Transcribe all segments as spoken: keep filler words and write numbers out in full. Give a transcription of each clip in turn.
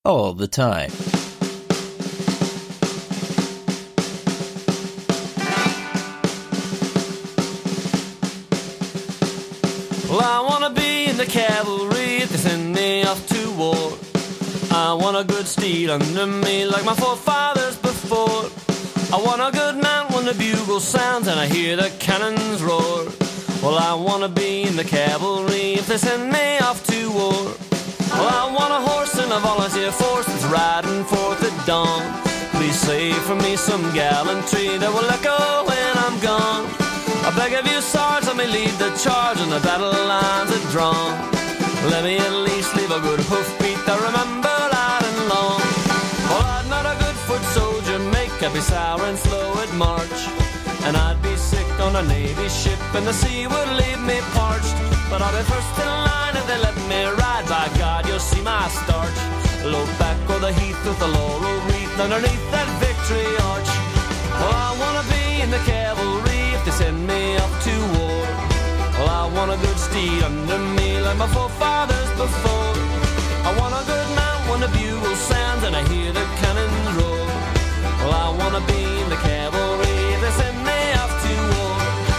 all the time. Well, I wanna be in the cavalry if they send me off to war. I want a good steed under me like my forefathers before. I want a good man when the bugle sounds and I hear the cannons roar. Well, I wanna be in the cavalry if they send me off to war. Well, I want a horse in a volunteer force that's riding forth at dawn. Please say for me some gallantry that will echo when I'm gone. I beg of you, Sarge, let me lead the charge and the battle lines are drawn. Let me at least leave a good hoofbeat that remember loud and long. Well, I'm not a good foot soldier, make I'd be sour and slow at march. And I'd be sick on a Navy ship and the sea would leave me parched. But I'll be first in line if they let me ride. By God, you'll see my starch. Low back o'er the heath with the laurel wreath underneath that victory arch. Well, I wanna be in the cavalry if they send me off to war. Well, I want a good steed under me like my forefathers before. I want a good man when the bugle sounds and I hear the cannons roar. Well, I wanna be in the cavalry if they send me off to war.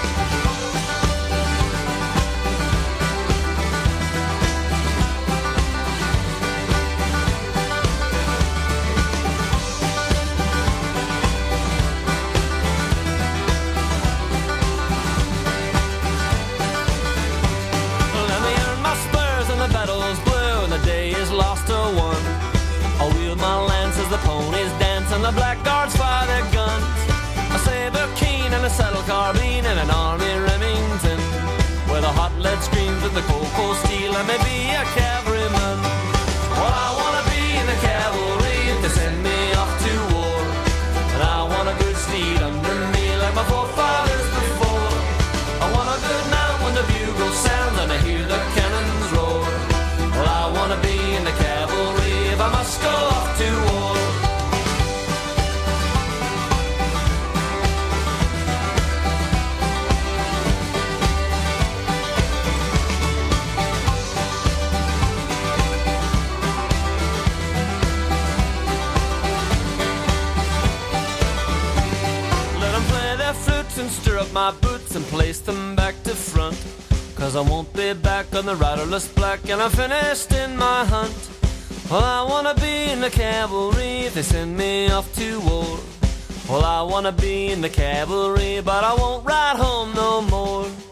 Let me earn my spurs and the battle's blue and the day is lost or won. I'll wield my lance as the ponies dance and the blackguards fire their guns. A saber keen and a saddle carbine and an army Remington, where the hot lead screams with the cold cold steel and maybe a cavalryman. Well, I wanna be in the cavalry if they send me off to war. And I want a good steed under me like my forefathers before. I want a good man when the bugle sounds and I hear the cannons roar. Well, I wanna be in the cavalry if I must go off to war. Let them play their flutes and stir up my boots and place them back to front. Cause I won't be back on the riderless black and I'm finished in my hunt. Well, I wanna be in the cavalry if they send me off to war. Well, I wanna be in the cavalry, but I won't ride home no more.